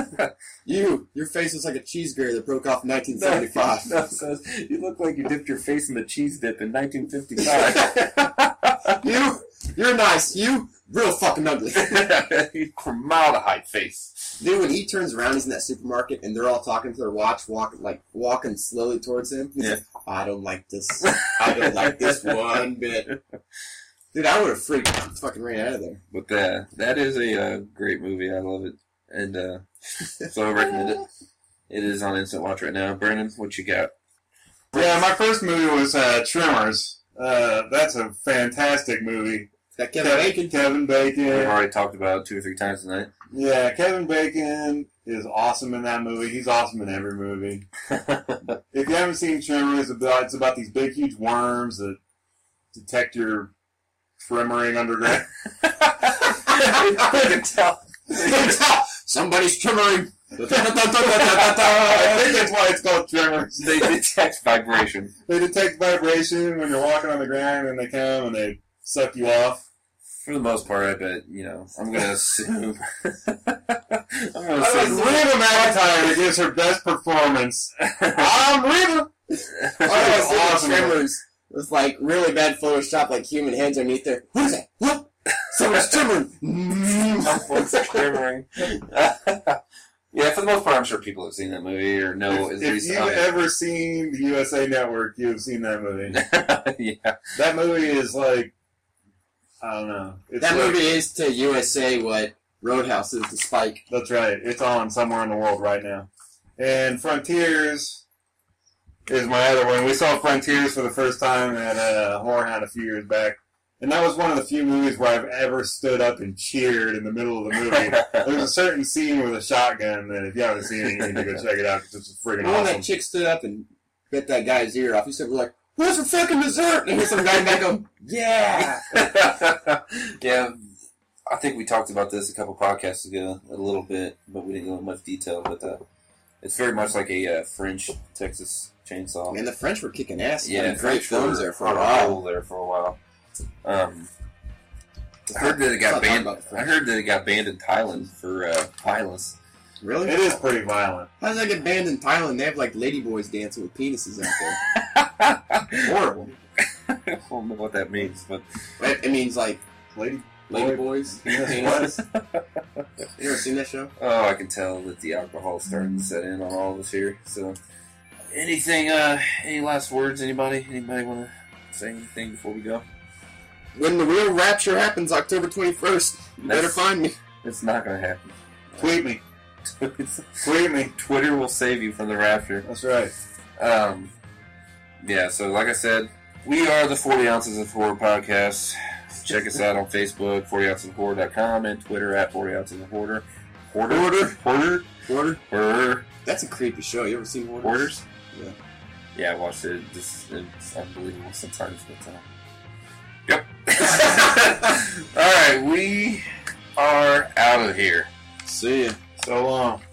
Your face looks like a cheese grater that broke off in 1975. No, because you look like you dipped your face in the cheese dip in 1955. You're nice. You real fucking ugly. Formaldehyde face. Dude, when he turns around, he's in that supermarket, and they're all talking to their watch, walking slowly towards him. He's Yeah. like, I don't like this. I don't like this one bit. Dude, I would have freaked fucking ran out of there. But that is a great movie. I love it. And so I recommend it. It is on Instant Watch right now. Brandon, what you got? Yeah, my first movie was Tremors. That's a fantastic movie. That Kevin Bacon. Kevin Bacon. We've already talked about it 2 or 3 times tonight. Yeah, Kevin Bacon is awesome in that movie. He's awesome in every movie. If you haven't seen Tremors, it's about these big, huge worms that detect your tremoring underground. I can tell. Somebody's tremoring. I think that's why it's called Tremors. They detect vibration. They detect vibration when you're walking on the ground, and they come and they suck you off. For the most part, I bet, I'm going to assume. Reba McEntire gives her best performance. I'm Reba! Oh, awesome. Tremors with like really bad Photoshop, like human heads underneath there. What is that? What? Someone's tremoring. Someone's tremoring. Yeah, for the most part, I'm sure people have seen that movie or know. If you've ever seen the USA Network, you've seen that movie. Yeah. That movie is like, I don't know. Movie is to USA what Roadhouse is to Spike. That's right. It's on somewhere in the world right now. And Frontiers is my other one. We saw Frontiers for the first time at Horror Hound a few years back. And that was one of the few movies where I've ever stood up and cheered in the middle of the movie. There's a certain scene with a shotgun that if you haven't seen it, you need to go check it out because it's friggin' When awesome. that chick stood up and bit that guy's ear off, he said, we're like, where's the fucking dessert? And here's some guy back going, yeah. Yeah, I think we talked about this a couple podcasts ago a little bit, but we didn't go into much detail. But it's very much like a French Texas chainsaw. Man, the French were kicking ass. Yeah, great films there for a while. I heard that it got banned. I heard that it got banned in Thailand for violence. Really? It is pretty violent. How does that get banned in Thailand? They have like ladyboys dancing with penises out there. Horrible. I don't know what that means, but It means like ladyboys. What? You ever seen that show? Oh, I can tell that the alcohol's starting to set in on all of us here. So, anything? Any last words? Anybody? Anybody want to say anything before we go? When the real rapture happens, October 21st, you better find me. It's not going to happen. Tweet me. Tweet me. Twitter will save you from the rapture. That's right. Yeah, so like I said, we are the 40 Ounces of Horror podcast. Check us out on Facebook, 40ouncesofhorror.com, and Twitter at 40 Ounces of Horror. Hoarder? That's a creepy show. You ever seen Hoarders? Hoarders? Yeah. Yeah, I watched it. It's unbelievable sometimes. But, yep. Alright, we are out of here. See ya. So long.